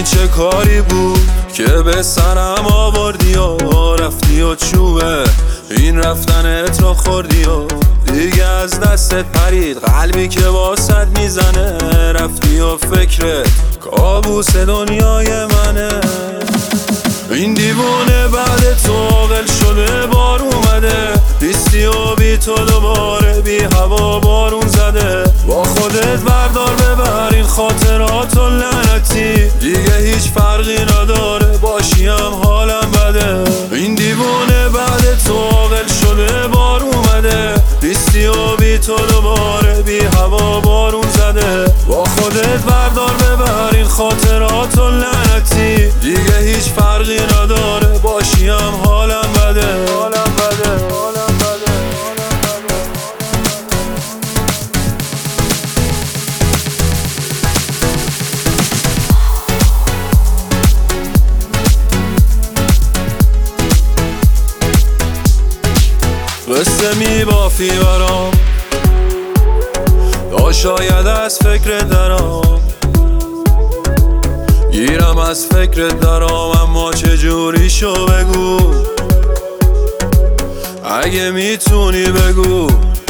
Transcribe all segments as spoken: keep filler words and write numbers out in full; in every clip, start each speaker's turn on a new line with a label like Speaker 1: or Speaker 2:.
Speaker 1: این چه کاری بود که به سرم آوردی و رفتی و چوبه این رفتن تو خوردی و دیگه از دستت پرید قلبی که واسد میزنه رفتی و فکرت کابوس دنیای منه. این دیوونه بعد تو عاقل شده بار اومده بیستی و بی تو دوباره بی هوا بارون زده با خودت بردار ببر این خاطرات و لعنتی دیگه هیچ فرقی نداره باشیم حالم بده. این دیوونه بعد تو عاقل شده بار اومده بیستی و بی تو دوباره بی هوا بارون زده با خودت بردار ببر این خاطرات و لعنتی دیگه هیچ فرقی نداره باشیم حالم بده حالم بده حالم بده. قصه می بافی برام تا شاید از فکر درام گیرم از فکر درام اما چجوری شو بگو اگه میتونی بگو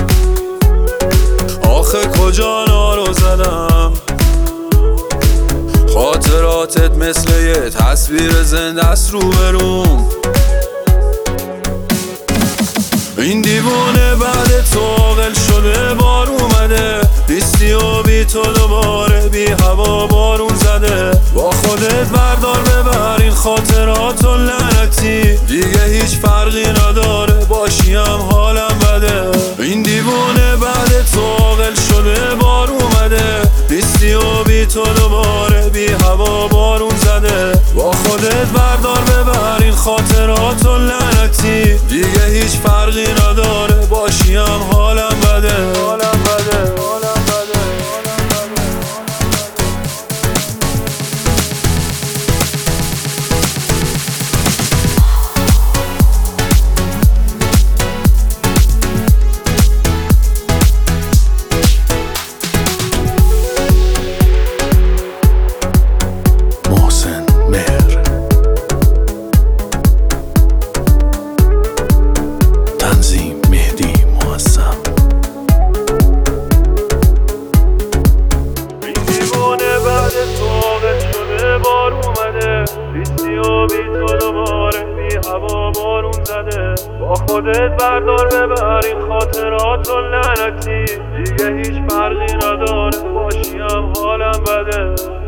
Speaker 1: آخه کجا نارو زدم خاطراتت مثل یه تصویر زنده است رو بروم. این دیوونه بعد تو عاقل شده بار اومده بیستی و بی تو دوباره بی هوا بارون زده با خودت بردار ببر این خاطرات و لعنتی دیگه هیچ فرقی نداره باشیم حالم بده. این دیوونه بعد تو عاقل شده بار اومده بیستی و بی تو دوباره بی هوا بارون زده با خودت بردار ببر این خاطرات و لعنتی دیگه هیچ فرقی نداره باشیم حالم بده حالم بده حالم بده. بیستی و بی تو دوباره بی هوا بارون زده با خودت بردار ببر این خاطرات و لعنتی دیگه هیچ فرقی نداره باشیم حالم بده.